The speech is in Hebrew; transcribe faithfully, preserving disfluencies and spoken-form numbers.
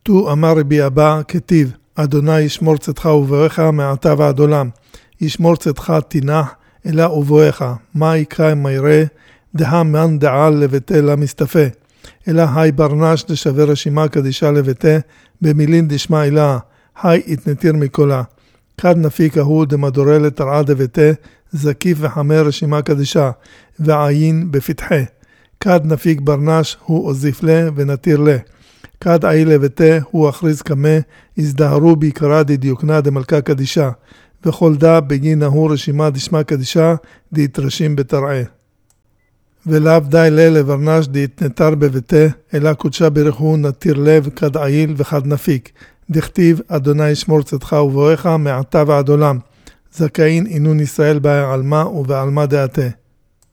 תו אמר רבי אבא כתיב, אדוני ישמור צאתך ובואך מעתה ועד עולם. ישמור צאתך תינח, אלא ובואך. מה יקרא מה ירא, דהה מן דעל לבטא למסתפה. אלא היי ברנש דשווה רשימה קדישה לבטא, במילין דשמע אלה, היי התנתיר מקולה. כד נפיק ההוא דמדורה לתרעה דבטא, זקיף וחמר רשימה קדישה, ועין בפתחה. כד נפיק ברנש הוא עוזיף לה ונתיר לה. כד עי לבטא הוא הכריז כמה, הזדהרו בעיקרה דדיוקנה דמלכה קדישה, וכל דה בגין ההוא רשימה דשמע קדישה, דהתרשים בתרעה. ולאו די לה לברנש דהתנתר בבטא, אלא קודשה ברכו נתיר לב כד עיל וכד נפיק. דכתיב, אדוני ישמור צאתך ובואך מעתה ועד עולם. זכאין עינון ישראל בעלמה ובעלמה דעתה.